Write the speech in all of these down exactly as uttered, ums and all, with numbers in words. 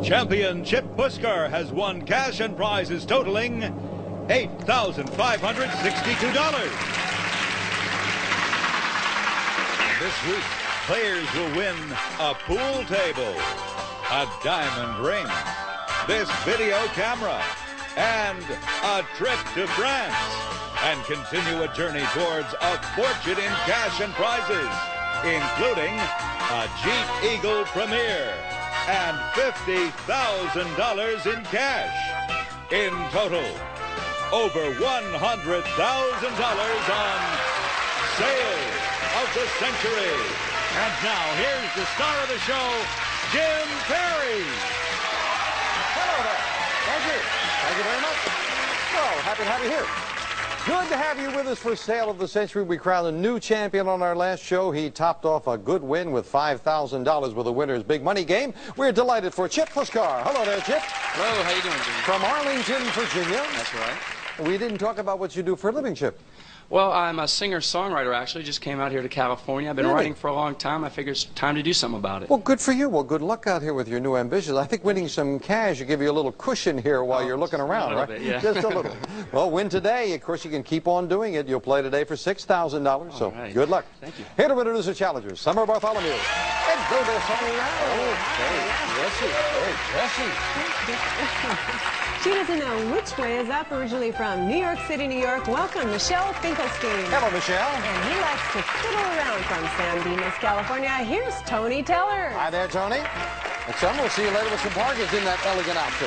Champion Chip Puskar has won cash and prizes totaling eight thousand five hundred sixty-two dollars. This week, players will win a pool table, a diamond ring, this video camera, and a trip to France, and continue a journey towards a fortune in cash and prizes, including a Jeep Eagle Premier and fifty thousand dollars in cash. In total, over one hundred thousand dollars on Sale of the Century. And now, here's the star of the show, Jim Perry. Hello there. Thank you. Thank you very much. Well, happy to have you here. Good to have you with us for Sale of the Century. We crowned a new champion on our last show. He topped off a good win with five thousand dollars with the winner's big money game. We're delighted for Chip Puskar. Hello there, Chip. Hello, how you doing, Jim? From Arlington, Virginia. That's right. We didn't talk about what you do for a living, Chip. Well, I'm a singer-songwriter, actually. Just came out here to California. I've been Really? writing for a long time. I figure it's time to do something about it. Well, good for you. Well, good luck out here with your new ambitions. I think winning some cash will give you a little cushion here while Oh, you're looking around, a little right? bit, yeah. Just a little. Well, win today. Of course, you can keep on doing it. You'll play today for six thousand dollars, so right. good luck. Thank you. Here to introduce the challengers, Summer Bartholomew. And go there, Summer. Oh, hey, Jessie. Hey, Jessie. She doesn't know which way is up, originally from New York City, New York. Welcome, Michelle Finkelstein. Hello, Michelle. And he likes to fiddle around from San Dimas, California. Here's Tony Teller. Hi there, Tony. And Summer, we'll see you later with some bargains in that elegant outfit.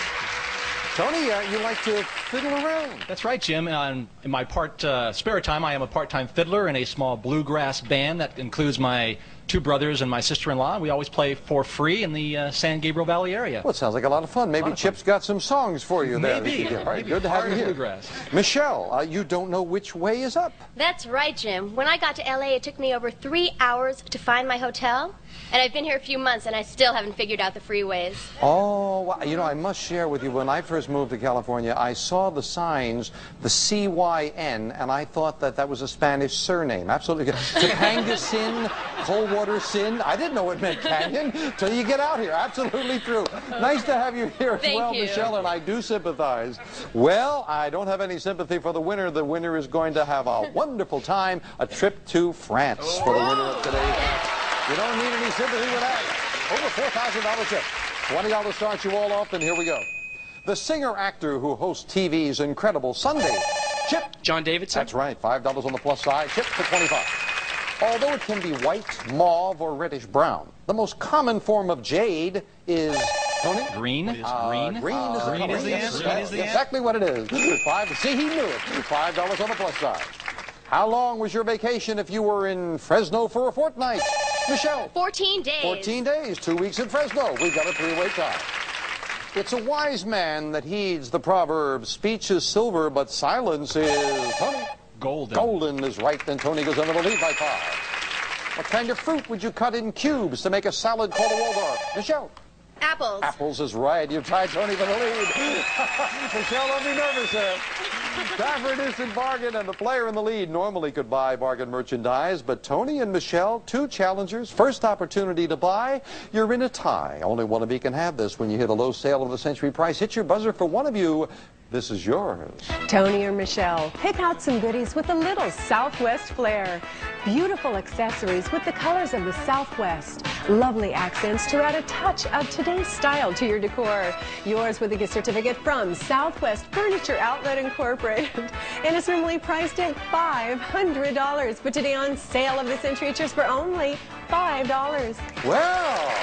Tony, uh, you like to fiddle around. That's right, Jim. Uh, in my part uh, spare time, I am a part-time fiddler in a small bluegrass band that includes my two brothers and my sister-in-law. We always play for free in the uh, San Gabriel Valley area. Well, it sounds like a lot of fun. Maybe of Chip's fun. got some songs for you there. Maybe. All right, Maybe. good to have Hard you here. bluegrass. Michelle, uh, you don't know which way is up. That's right, Jim. When I got to L A, it took me over three hours to find my hotel. And I've been here a few months, and I still haven't figured out the freeways. Oh, well, you know, I must share with you, when I first moved to California, I saw the signs, the C Y N, and I thought that that was a Spanish surname. Absolutely. Topanga Sin, Coldwater Sin. I didn't know it meant canyon till you get out here. Absolutely true. Nice to have you here as Thank well, you. Michelle, and I do sympathize. Well, I don't have any sympathy for the winner. The winner is going to have a wonderful time, a trip to France for the winner of today. You don't need any sympathy with that. Over four thousand dollars chip. twenty dollars starts you all off, and here we go. The singer-actor who hosts T V's Incredible Sunday, Chip. John Davidson? That's right, five dollars on the plus side, Chip for twenty-five dollars. Although it can be white, mauve, or reddish-brown, the most common form of jade is, Tony? Green. It is Uh, green. green is the Green color. is the Yes, answer. that's Green is the answer. exactly what it is. Five. See, he knew it. Five dollars on the plus side. How long was your vacation if you were in Fresno for a fortnight? Michelle? Fourteen days. fourteen days, two weeks in Fresno. We've got a three-way tie. It's a wise man that heeds the proverb, speech is silver, but silence is, Tony? Golden. Golden is right, then Tony goes under the lead by five. What kind of fruit would you cut in cubes to make a salad called a Waldorf? Michelle? Apples. Apples is right. You've tied Tony for the lead. Michelle, don't be nervous there. Time for an instant bargain, and the player in the lead normally could buy bargain merchandise, but Tony and Michelle, two challengers, first opportunity to buy. You're in a tie. Only one of you can have this when you hit a low Sale of the Century price. Hit your buzzer for one of you. This is yours. Tony or Michelle, pick out some goodies with a little Southwest flair. Beautiful accessories with the colors of the Southwest. Lovely accents to add a touch of today's style to your decor. Yours with a gift certificate from Southwest Furniture Outlet Incorporated. And it's normally priced at five hundred dollars, but today on Sale of the Century, it's just for only five dollars. Well,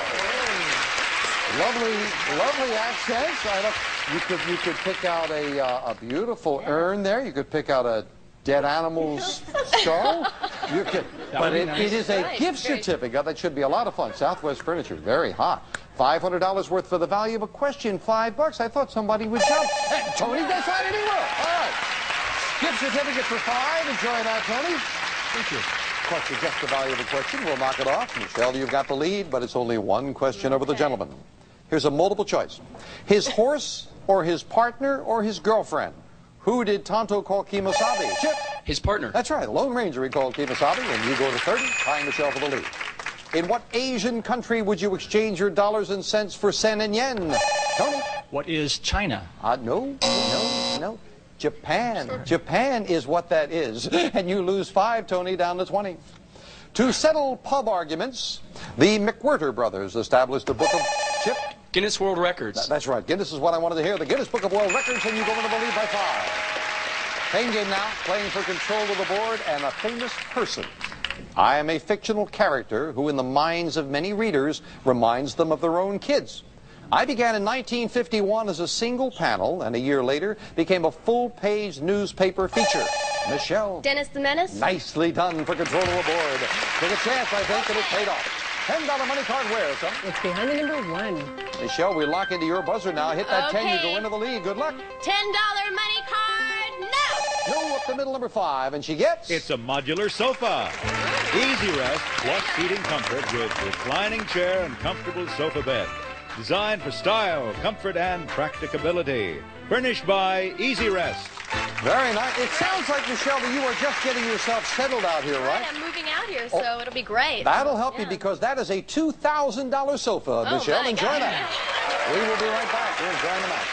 lovely, lovely accents. I don't, you could you could pick out a uh, a beautiful urn there. You could pick out a dead animal's skull. You could, but it, it is a Nice, gift great. certificate that should be a lot of fun. Southwest Furniture, very hot. Five hundred dollars worth for the value of a question. Five bucks. I thought somebody would jump. Hey, Tony, that's right, and he will. All right. Gift certificate for five. Enjoy that, Tony. Thank you. Question, just the value of a question. We'll knock it off. Michelle, you've got the lead, but it's only one question over the gentleman. Here's a multiple choice. His horse or his partner or his girlfriend? Who did Tonto call Kemosabe? Chip. His partner. That's right. Lone Ranger he called Kemosabe, and you go to thirty, tying Michelle for the lead. In what Asian country would you exchange your dollars and cents for sen and yen? Tony? What is China? Uh, no, no, no. Japan. Japan is what that is. And you lose five, Tony, down to twenty. To settle pub arguments, the McWhirter brothers established a book of Chip. Guinness World Records. Th that's right. Guinness is what I wanted to hear. The Guinness Book of World Records, and you go into the lead by five. Fame game now, playing for control of the board, and a famous person. I am a fictional character who, in the minds of many readers, reminds them of their own kids. I began in nineteen fifty-one as a single panel, and a year later became a full-page newspaper feature. Michelle. Dennis the Menace. Nicely done for control of the board. Took a chance, I think, and it paid off. ten dollar money card where, son? It's behind the number one. Michelle, we lock into your buzzer now. Hit that Okay. ten, you go into the lead. Good luck. ten dollar money card now. No, up the middle, number five, and she gets... It's a modular sofa. Easy rest plus seating comfort with reclining chair and comfortable sofa bed. Designed for style, comfort, and practicability. Furnished by Easy Rest. Very nice. It sounds like, Michelle, that you are just getting yourself settled out here, right? I'm moving out here, so Oh, it'll be great. That'll help you Yeah. because that is a two thousand dollar sofa, Oh, Michelle. my Enjoy God. that. We will be right back. We're enjoying the match.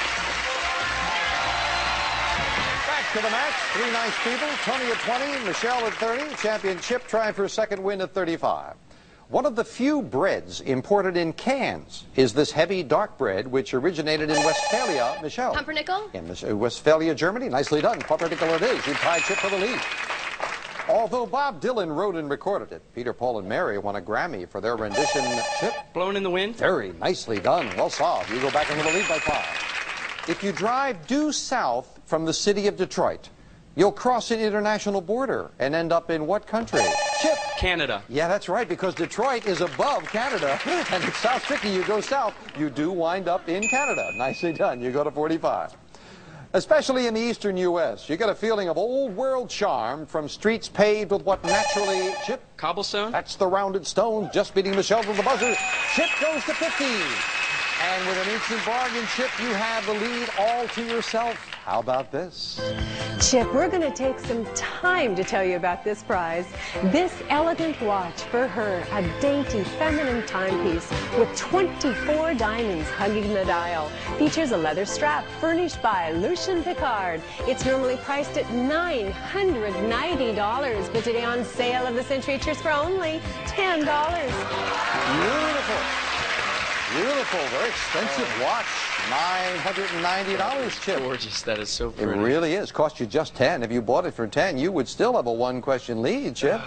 Back to the match. Three nice people. Tony at twenty, Michelle at thirty. Championship trying for a second win at thirty-five. One of the few breads imported in cans is this heavy dark bread, which originated in Westphalia, Michelle. Pumpernickel? In West- Westphalia, Germany. Nicely done. Pumpernickel it is. You tied Chip for the lead. Although Bob Dylan wrote and recorded it, Peter, Paul, and Mary won a Grammy for their rendition, Chip. Blown in the Wind. Very nicely done. Well solved. You go back into the lead by five. If you drive due south from the city of Detroit, you'll cross an international border and end up in what country? Chip. Canada. Yeah, that's right, because Detroit is above Canada, and it's South tricky. You go south, you do wind up in Canada. Nicely done. You go to forty-five. Especially in the eastern U S, you get a feeling of old world charm from streets paved with what naturally, Chip, Cobblestone. that's the rounded stones, just beating Michelle with the buzzer. Chip goes to fifty. And with an instant bargain, Chip, you have the lead all to yourself. How about this? Chip, we're going to take some time to tell you about this prize. This elegant watch for her, a dainty feminine timepiece with twenty-four diamonds hugging the dial. Features a leather strap furnished by Lucien Picard. It's normally priced at nine hundred ninety dollars, but today on sale of the Century Cheers for only ten dollars. Beautiful. Beautiful. Very expensive watch. nine hundred ninety dollars, Chip. Gorgeous. That is so It pretty. really is. Cost you just ten. If you bought it for ten, you would still have a one-question lead, Chip.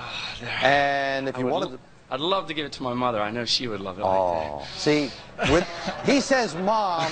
And if I you would wanted l- to... I'd love to give it to my mother. I know she would love it Oh, like see, with, he says, Mom,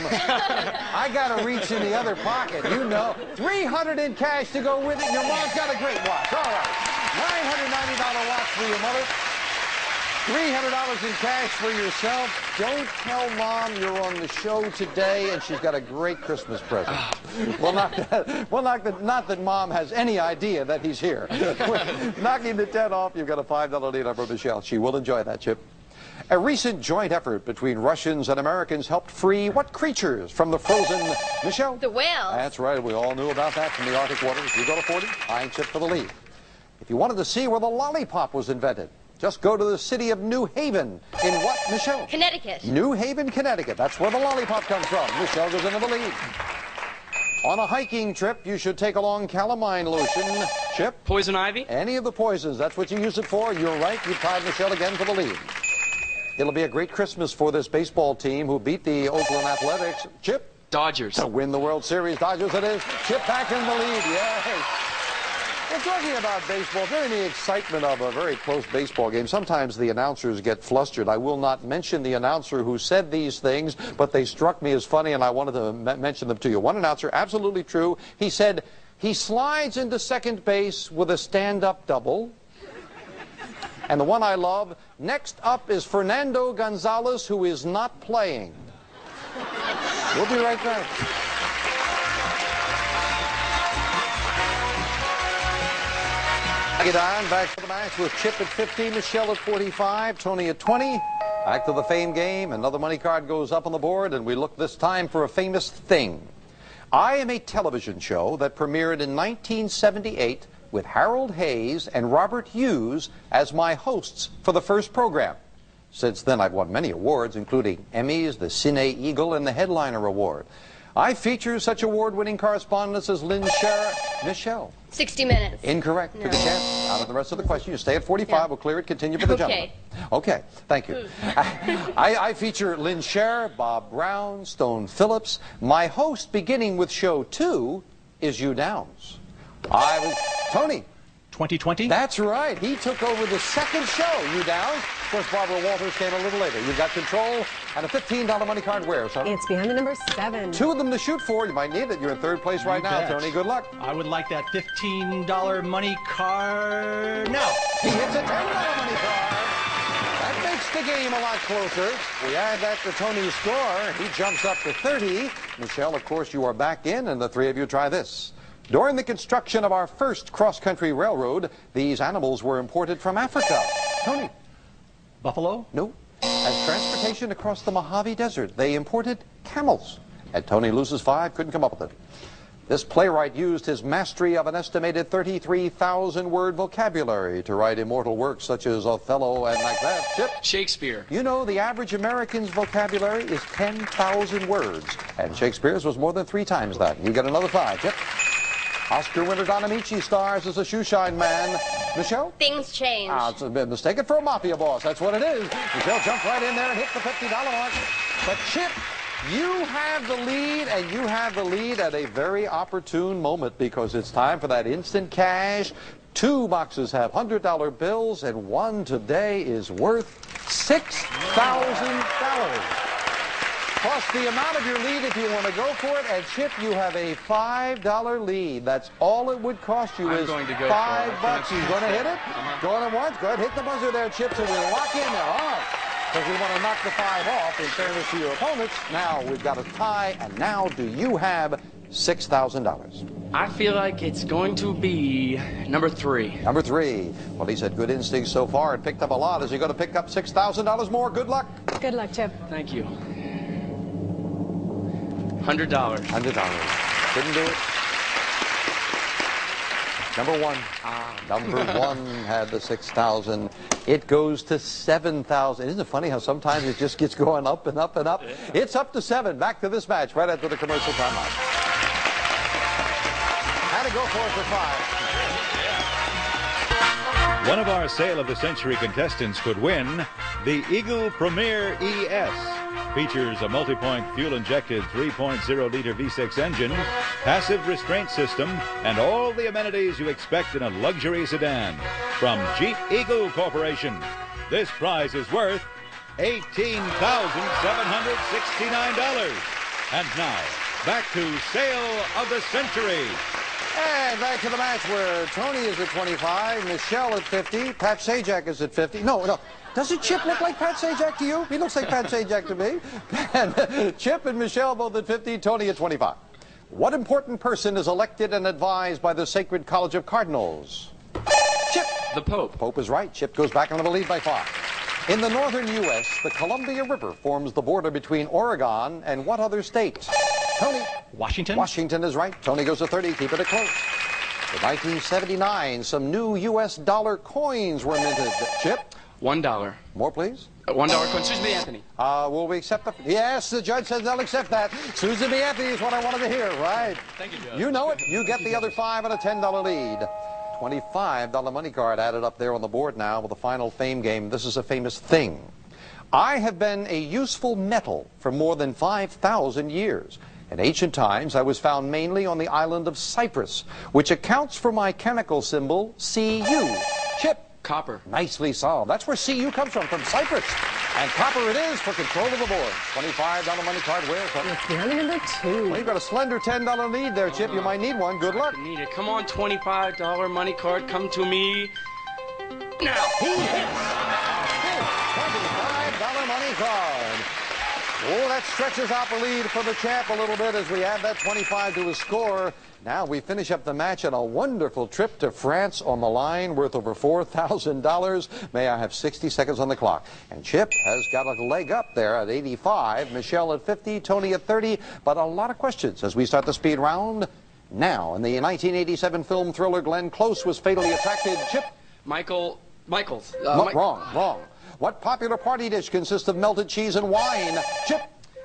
I got to reach in the other pocket. You know, three hundred in cash to go with it. Your mom's got a great watch. All right, nine hundred ninety dollar watch for your mother. three hundred dollars in cash for yourself. Don't tell Mom you're on the show today and she's got a great Christmas present. Well, not that, well, not that, not that Mom has any idea that he's here. Knocking the ten off, you've got a five dollar lead over Michelle. She will enjoy that, Chip. A recent joint effort between Russians and Americans helped free what creatures from the frozen, Michelle? The whales. That's right. We all knew about that from the Arctic waters. You go to forty, tying Chip for the lead. If you wanted to see where the lollipop was invented, just go to the city of New Haven. In what, Michelle? Connecticut. New Haven, Connecticut. That's where the lollipop comes from. Michelle goes into the lead. On a hiking trip, you should take along calamine lotion. Chip? that. Poison ivy. Any of the poisons. That's what you use it for. You're right. You tied Michelle again for the lead. It'll be a great Christmas for this baseball team who beat the Oakland Athletics. Chip? Dodgers. To win the World Series. Dodgers it is. Chip back in the lead. Yay. Well, talking about baseball, during the excitement of a very close baseball game, sometimes the announcers get flustered. I will not mention the announcer who said these things, but they struck me as funny, and I wanted to m mention them to you. One announcer, absolutely true, he said, he slides into second base with a stand-up double. And the one I love, next up is Fernando Gonzalez, who is not playing. We'll be right back. Get on, back to the match with Chip at fifty, Michelle at forty-five, Tony at twenty. Back to the fame game. Another money card goes up on the board, and we look this time for a famous thing. I am a television show that premiered in nineteen seventy-eight with Harold Hayes and Robert Hughes as my hosts for the first program. Since then, I've won many awards, including Emmys, the Cine Eagle, and the Headliner Award. I feature such award-winning correspondents as Lynn Sherr, Michelle. sixty minutes. Incorrect. No. Took a chance. Out of the rest of the question. You stay at forty-five. Yeah. We'll clear it. Continue for the Okay. gentleman. Okay. Thank you. I, I feature Lynn Sherr, Bob Brown, Stone Phillips. My host, beginning with show two, is Hugh Downs. I was Tony. twenty twenty? That's right. He took over the second show, Hugh Downs. Of course, Barbara Walters came a little later. You've got control and a fifteen dollar money card where, son? It's behind the number seven. Two of them to shoot for. You might need it. You're in third place right You now, bet. Tony. Good luck. I would like that fifteen dollar money card now. He hits a ten dollar money card. That makes the game a lot closer. We add that to Tony's score. He jumps up to thirty. Michelle, of course, you are back in, and the three of you try this. During the construction of our first cross-country railroad, these animals were imported from Africa. Tony? Buffalo? No. As transportation across the Mojave Desert, they imported camels. And Tony loses five, couldn't come up with it. This playwright used his mastery of an estimated thirty-three thousand word vocabulary to write immortal works such as Othello and Macbeth. Chip? Shakespeare. You know, the average American's vocabulary is ten thousand words, and Shakespeare's was more than three times that. You get another five. Chip? Oscar winner Don Amici stars as a shoeshine man. Michelle? Things change. Ah, it's a bit mistaken for a mafia boss. That's what it is. Michelle jumped right in there and hit the fifty dollar mark. But Chip, you have the lead, and you have the lead at a very opportune moment because it's time for that instant cash. Two boxes have one hundred dollar bills, and one today is worth six thousand dollars. Plus the amount of your lead if you want to go for it. And Chip, you have a five dollar lead. That's all it would cost you I'm is going to go five for it. bucks. You going to hit it? Uh-huh. Going to once? Go ahead, hit the buzzer there, Chip, so we'll lock in there. All right. Because we want to knock the five off in fairness to your opponents. Now we've got a tie, and now do you have six thousand dollars? I feel like it's going to be number three. Number three. Well, he's had good instincts so far and picked up a lot. Is he going to pick up six thousand dollars more? Good luck. Good luck, Chip. Thank you. Hundred dollars. one hundred dollars. Didn't do it. Number one. Ah, number one had the six thousand. It goes to seven thousand. Isn't it funny how sometimes it just gets going up and up and up? Yeah. It's up to seven. Back to this match right after the commercial timeout. Had to go for it for five. One of our Sale of the Century contestants could win the Eagle Premier E S. Features a multi-point fuel-injected three point oh liter V six engine, passive restraint system, and all the amenities you expect in a luxury sedan. From Jeep Eagle Corporation, this prize is worth eighteen thousand seven hundred sixty-nine dollars. And now, back to Sale of the Century. And back to the match where Tony is at twenty-five, Michelle at fifty, Pat Sajak is at fifty. No, no. Doesn't Chip look like Pat Sajak to you? He looks like Pat Sajak to me. And Chip and Michelle both at fifty, Tony at twenty-five. What important person is elected and advised by the Sacred College of Cardinals? Chip. The Pope. Pope is right. Chip goes back on the lead by five. In the northern U S, the Columbia River forms the border between Oregon and what other state? Tony. Washington? Washington is right. Tony goes to thirty. Keep it a close. In nineteen seventy-nine, some new U S dollar coins were minted. Chip. One dollar. More, please. Uh, one dollar coin. Susan B. Anthony. Uh, will we accept the... Yes, the judge says they'll accept that. Susan B. Anthony is what I wanted to hear, right? Thank you, Judge. You know it. You get the other five and a ten dollar lead. twenty-five dollar money card added up there on the board now with the final fame game. This is a famous thing. I have been a useful metal for more than five thousand years. In ancient times, I was found mainly on the island of Cyprus, which accounts for my chemical symbol, C U. Chip. Copper. Nicely solved. That's where C U comes from, from Cyprus. And copper it is for control of the board. twenty-five dollar money card where? It's behind the number two. Well, you've got a slender ten dollar lead there, Chip. You might need one. Good luck. I need it. Come on, twenty-five dollar money card. Come to me. Now. He hits. twenty-five dollar money card. Oh, that stretches out the lead for the champ a little bit as we add that twenty-five to his score. Now we finish up the match and a wonderful trip to France on the line worth over four thousand dollars. May I have sixty seconds on the clock. And Chip has got a leg up there at eighty-five, Michelle at fifty, Tony at thirty, but a lot of questions as we start the speed round. now. In the nineteen eighty-seven film thriller, Glenn Close was fatally attracted. Chip? Michael... Michaels. Uh, No, Mi- wrong, wrong. What popular party dish consists of melted cheese and wine? Chip?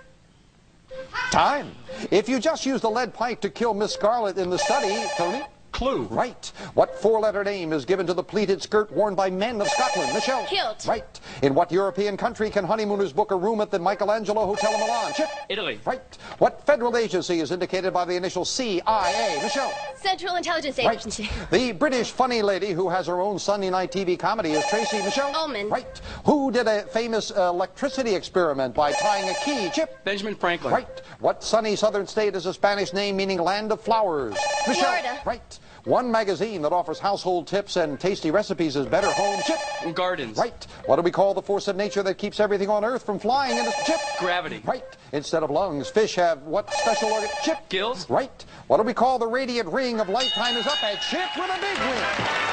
Time. If you just used a lead pipe to kill Miss Scarlet in the study, Tony? Clue. Right. What four-letter name is given to the pleated skirt worn by men of Scotland? Michelle? Kilt. Right. In what European country can honeymooners book a room at the Michelangelo Hotel in Milan? Chip? Italy. Right. What federal agency is indicated by the initial C I A? Michelle? Central Intelligence Right. Agency. The British funny lady who has her own Sunday night T V comedy is Tracy Michelle? Ullman. Right. Who did a famous uh, electricity experiment by tying a key? Chip? Benjamin Franklin. Right. What sunny southern state is a Spanish name meaning land of flowers? Michelle? Florida. Right. One magazine that offers household tips and tasty recipes is Better Home. Chip? Gardens. Right. What do we call the force of nature that keeps everything on Earth from flying into Chip? Gravity. Right. Instead of lungs, fish have what special organ? Chip? Gills. Right. What do we call the radiant ring of lifetime is up at Chip with a big win.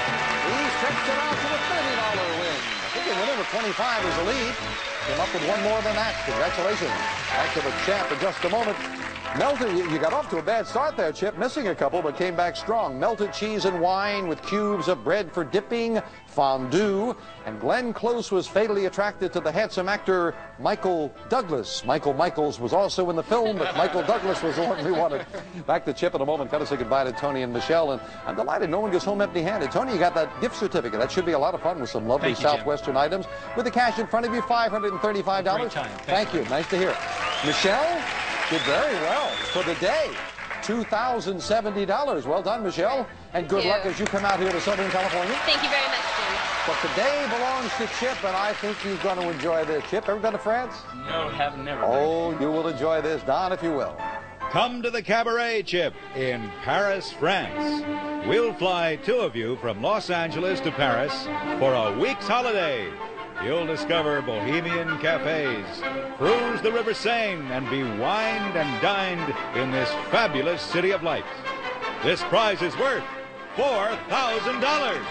He stretched it out to a thirty dollar win. I think he went over twenty-five as the lead. Came up with one more than that. Congratulations. Back to the champ in just a moment. Melted, you, you got off to a bad start there, Chip, missing a couple, but came back strong. Melted cheese and wine with cubes of bread for dipping, fondue, and Glenn Close was fatally attracted to the handsome actor Michael Douglas. Michael Michaels was also in the film, but Michael Douglas was the one we wanted. Back to Chip in a moment. Got to say goodbye to Tony and Michelle, and I'm delighted no one goes home empty-handed. Tony, you got that gift certificate. That should be a lot of fun with some lovely Thank you, Jim. Southwestern items. With the cash in front of you, five hundred thirty-five dollars. Great time. Thank, Thank you. Nice to hear it. Michelle did very well for the day. two thousand seventy dollars. Well done, Michelle. And good you. luck as you come out here to Southern California. Thank you very much, Jim. But the day belongs to Chip, and I think he's going to enjoy this. Chip, ever been to France? No, have never. Oh, you will enjoy this. Don, if you will. Come to the Cabaret, Chip, in Paris, France. We'll fly two of you from Los Angeles to Paris for a week's holiday. You'll discover bohemian cafes, cruise the River Seine, and be wined and dined in this fabulous city of lights. This prize is worth four thousand dollars.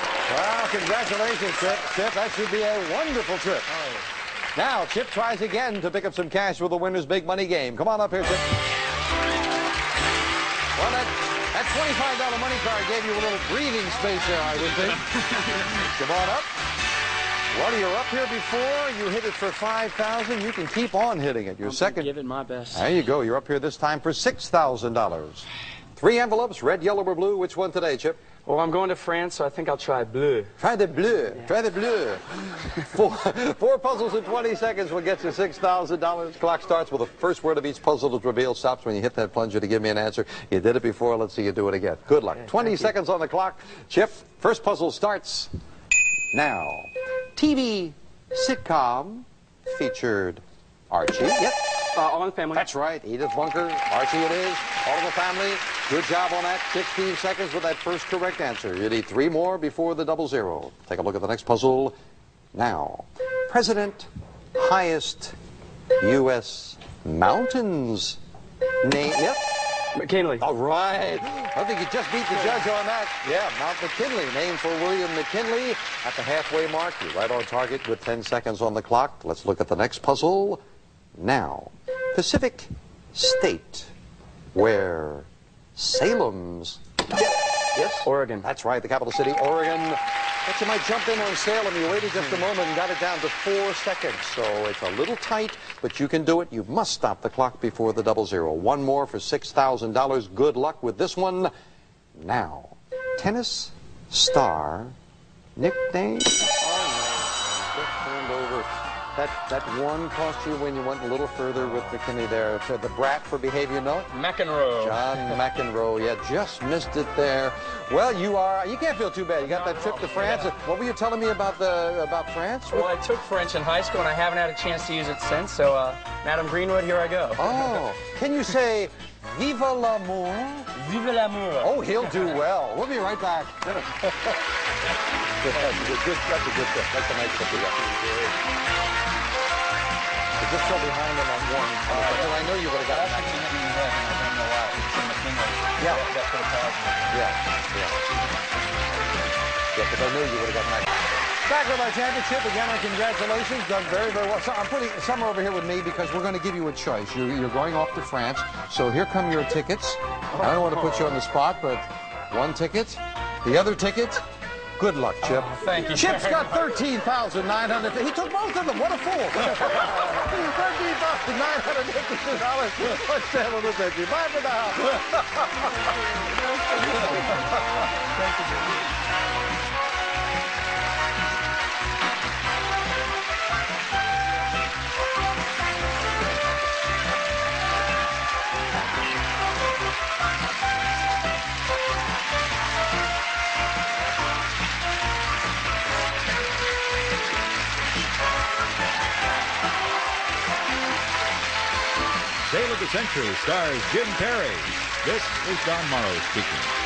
Well, congratulations, Chip. Chip, that should be a wonderful trip. Now, Chip tries again to pick up some cash with the winner's big money game. Come on up here, Chip. Well, that, that twenty-five dollar money card gave you a little breathing space there, I would think. Come on up. Well, you're up here before. You hit it for five thousand dollars. You can keep on hitting it. Your second. Give it my best. There you go. You're up here this time for six thousand dollars. Three envelopes, red, yellow, or blue. Which one today, Chip? Well, I'm going to France, so I think I'll try bleu. Try the bleu. Yeah. Try the bleu. Four, four puzzles in twenty seconds will get you six thousand dollars. Clock starts with the first word of each puzzle to reveal. Stops when you hit that plunger to give me an answer. You did it before. Let's see you do it again. Good luck. Okay, twenty thank you. seconds on the clock. Chip, first puzzle starts now. T V sitcom featured Archie. Yep. Uh, All in the Family. That's right. Edith Bunker. Archie it is. All in the Family. Good job on that. sixteen seconds with that first correct answer. You need three more before the double zero. Take a look at the next puzzle now. President highest U S mountains name. Yep. McKinley. All right. I think you just beat the judge on that. Yeah, Mount McKinley, named for William McKinley. At the halfway mark, you're right on target with ten seconds on the clock. Let's look at the next puzzle now. Pacific State, where Salem's... Yes? Oregon. That's right, the capital city, Oregon. But you might jump in on Salem. You waited just a moment and got it down to four seconds. So it's a little tight, but you can do it. You must stop the clock before the double zero. One more for six thousand dollars. Good luck with this one. Now, tennis star nickname. Oh, no. Just turned over. That, that one cost you when you went a little further with McKinney there. So the brat for behavior, no? McEnroe. John McEnroe, yeah, just missed it there. Well, you are, you can't feel too bad. You got that trip to France. What were you telling me about the about France? Well, I took French in high school, and I haven't had a chance to use it since, so, uh, Madam Greenwood, here I go. Oh, can you say, Vive l'amour? Vive l'amour. Oh, he'll do well. We'll be right back. That's a good, that's a good tip. That's a nice tip you got. Just go behind him on one. Because I know you would have gotten that. Yeah. Yeah, yeah. Yeah, because I knew you would have gotten that. Back with our championship again, and congratulations. Done very, very well. So I'm putting Summer over here with me because we're going to give you a choice. You're, you're going off to France, so here come your tickets. I don't want to put you on the spot, but one ticket, the other ticket. Good luck, Chip. Oh, thank you. Chip's got thirteen thousand nine hundred dollars. He took both of them. What a fool. thirteen thousand nine hundred fifty-two dollars. Let's stand on the victory. Bye for now. Thank you. Tale of the Century stars Jim Carrey. This is Don Morrow speaking.